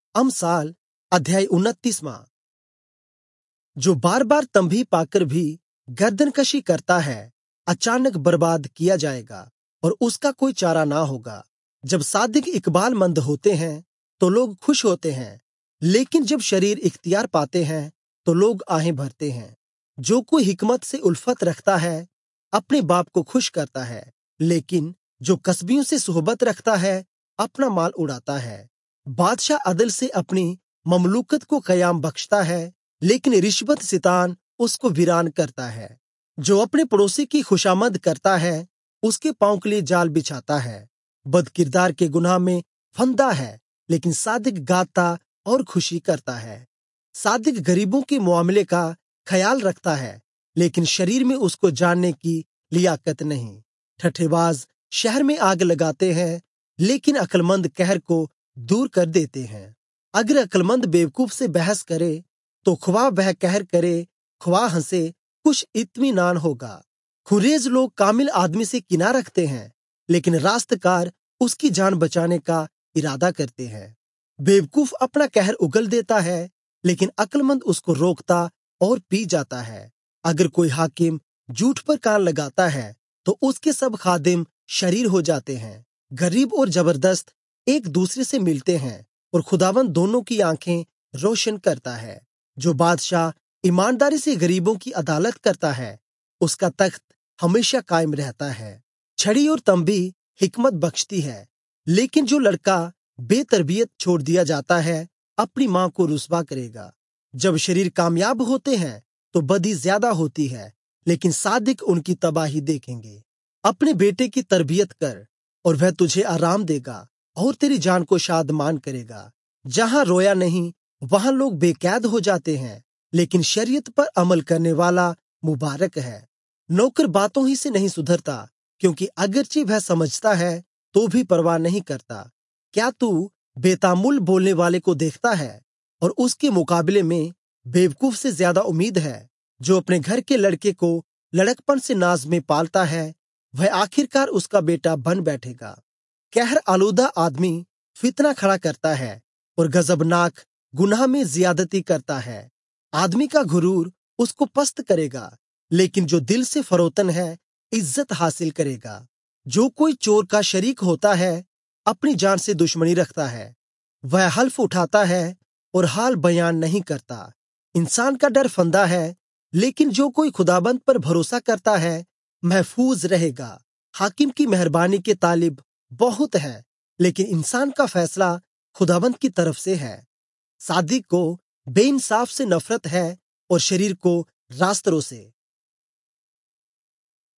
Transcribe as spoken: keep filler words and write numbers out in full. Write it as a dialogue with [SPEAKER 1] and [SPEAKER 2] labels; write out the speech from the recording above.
[SPEAKER 1] अमसाल अध्याय उनतीसवां। जो बार बार तंबी पाकर भी गर्दनकशी करता है अचानक बर्बाद किया जाएगा और उसका कोई चारा ना होगा। जब सादिक इकबालमंद होते हैं तो लोग खुश होते हैं, लेकिन जब शरीर इख्तियार पाते हैं तो लोग आहें भरते हैं। जो कोई हिकमत से उल्फत रखता है अपने बाप को खुश करता है, लेकिन जो कसबियों से सोहबत रखता है अपना माल उड़ाता है। बादशाह अदल से अपनी ममलूकत को कयाम बख्शता है, लेकिन रिश्वत सितान उसको वीरान करता है। जो अपने पड़ोसी की खुशामद करता है उसके पाँव के लिए जाल बिछाता है। बदकिरदार के गुनाह में फंदा है, लेकिन सादिक गाता और खुशी करता है। सादिक गरीबों के मुआमले का ख्याल रखता है, लेकिन शरीर में उसको जानने की लियाकत नहीं। ठठेबाज शहर में आग लगाते हैं, लेकिन अक्लमंद कहर को दूर कर देते हैं। अगर अक्लमंद बेवकूफ से बहस करे तो ख्वाह वह कहर करे, ख्वाह हंसे, कुछ इत्मीनान होगा। खुरेज लोग कामिल आदमी से किना रखते हैं, लेकिन रास्तकार उसकी जान बचाने का इरादा करते हैं। बेवकूफ अपना कहर उगल देता है, लेकिन अक्लमंद उसको रोकता और पी जाता है। अगर कोई हाकिम झूठ पर कान लगाता है तो उसके सब खादिम शरीर हो जाते हैं। गरीब और जबरदस्त एक दूसरे से मिलते हैं और खुदावंद दोनों की आंखें रोशन करता है। जो बादशाह ईमानदारी से गरीबों की अदालत करता है उसका तख्त हमेशा कायम रहता है। छड़ी और तंबी हिकमत बख्शती है, लेकिन जो लड़का बेतरबियत छोड़ दिया जाता है अपनी मां को रुसवा करेगा। जब शरीर कामयाब होते हैं तो बदी ज्यादा होती है, लेकिन सादिक उनकी तबाही देखेंगे। अपने बेटे की तरबियत कर और वह तुझे आराम देगा और तेरी जान को शादमान करेगा। जहां रोया नहीं वहां लोग बेकैद हो जाते हैं, लेकिन शरीयत पर अमल करने वाला मुबारक है। नौकर बातों ही से नहीं सुधरता, क्योंकि अगरचे वह समझता है तो भी परवाह नहीं करता। क्या तू बेतामुल बोलने वाले को देखता है और उसके मुकाबले में बेवकूफ से ज्यादा उम्मीद है? जो अपने घर के लड़के को लड़कपन से नाज में पालता है वह आखिरकार उसका बेटा बन बैठेगा। कहर आलूदा आदमी फितना खड़ा करता है और गजबनाक गुनाह में ज्यादती करता है। आदमी का गुरूर उसको पस्त करेगा, लेकिन जो दिल से फरोतन है इज्जत हासिल करेगा। जो कोई चोर का शरीक होता है अपनी जान से दुश्मनी रखता है। वह हल्फ उठाता है और हाल बयान नहीं करता। इंसान का डर फंदा है, लेकिन जो कोई खुदाबंद पर भरोसा करता है महफूज रहेगा। हाकिम की मेहरबानी के तालिब बहुत है, लेकिन इंसान का फैसला खुदाबंद की तरफ से है। सादिक को बेइंसाफ से नफरत है और शरीर को रास्तरों से।